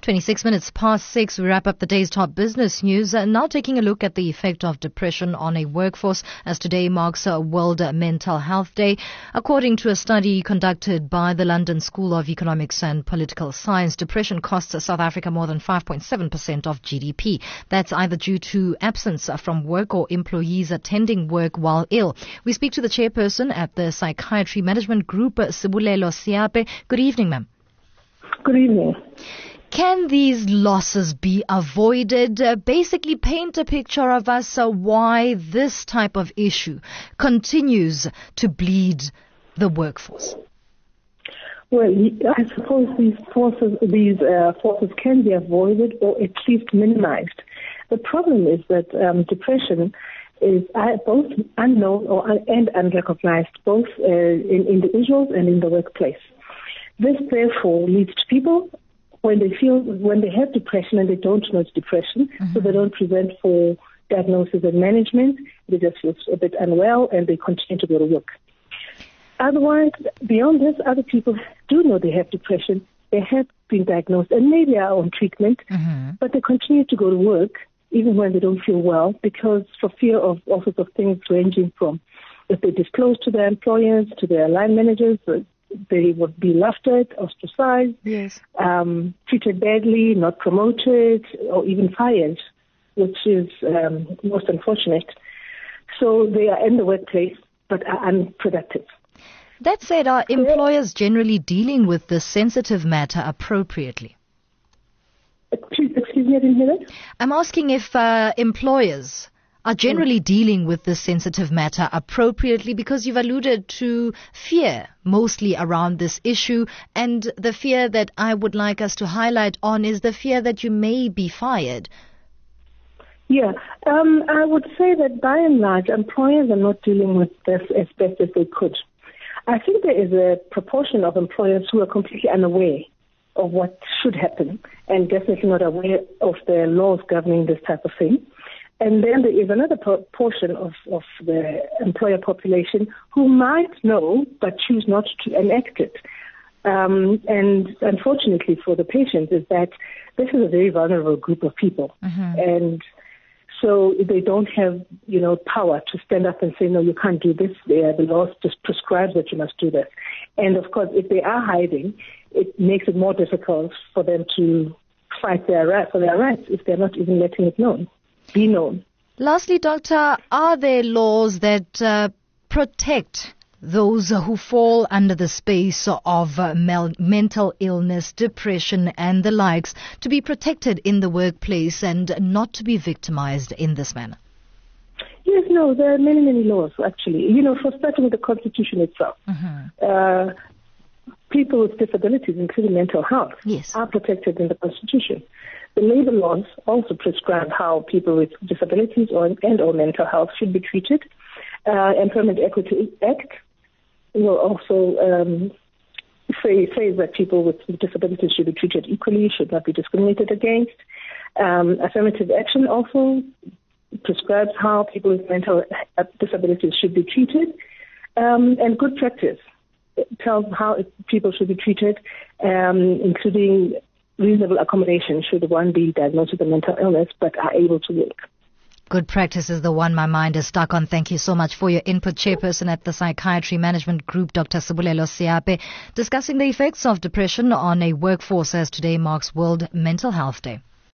26 minutes past 6, we wrap up the day's top business news. Now taking a look at the effect of depression on a workforce, as today marks World Mental Health Day. According to a study conducted by the London School of Economics and Political Science, depression costs South Africa more than 5.7% of GDP. That's either due to absence from work or employees attending work while ill. We speak to the chairperson at the Psychiatry Management Group, Sibulelo Siape. Good evening, ma'am. Good evening. Can these losses be avoided? Basically paint a picture of us why this type of issue continues to bleed the workforce. Well, I suppose these forces can be avoided or at least minimized. The problem is that depression is both unknown and unrecognized, both in individuals and in the workplace. This therefore leads to people when they have depression and they don't know it's depression, so they don't present for diagnosis and management, they just feel a bit unwell and they continue to go to work. Otherwise, beyond this, other people do know they have depression, they have been diagnosed and maybe are on treatment, but they continue to go to work even when they don't feel well because for fear of all sorts of things ranging from if they disclose to their employers, to their line managers, they would be laughed at, ostracized, treated badly, not promoted, or even fired, which is most unfortunate. So they are in the workplace but are unproductive. That said, are employers generally dealing with this sensitive matter appropriately? Excuse me, I didn't hear that. I'm asking if employers are generally dealing with this sensitive matter appropriately, because you've alluded to fear mostly around this issue, and the fear that I would like us to highlight on is the fear that you may be fired. Yeah, I would say that by and large, employers are not dealing with this as best as they could. I think there is a proportion of employers who are completely unaware of what should happen and definitely not aware of the laws governing this type of thing. And then there is another portion of the employer population who might know but choose not to enact it. And unfortunately for the patients is that this is a very vulnerable group of people. And so they don't have, power to stand up and say, no, you can't do this. The law just prescribes that you must do this. And of course, if they are hiding, it makes it more difficult for them to fight for their rights if they're not even letting it be known. Lastly, Doctor, are there laws that protect those who fall under the space of mental illness, depression and the likes to be protected in the workplace and not to be victimized in this manner? Yes, no, there are many, many laws actually. For starting with the Constitution itself. People with disabilities, including mental health, are protected in the Constitution. The labor laws also prescribe how people with disabilities or mental health should be treated. Employment Equity Act will also say that people with disabilities should be treated equally, should not be discriminated against. Affirmative action also prescribes how people with mental disabilities should be treated. And good practice tells how people should be treated, including reasonable accommodation should one be diagnosed with a mental illness but are able to work. Good practice is the one my mind is stuck on. Thank you so much for your input. Chairperson at the Psychiatry Management Group, Dr. Sibulelo Siape, discussing the effects of depression on a workforce as today marks World Mental Health Day.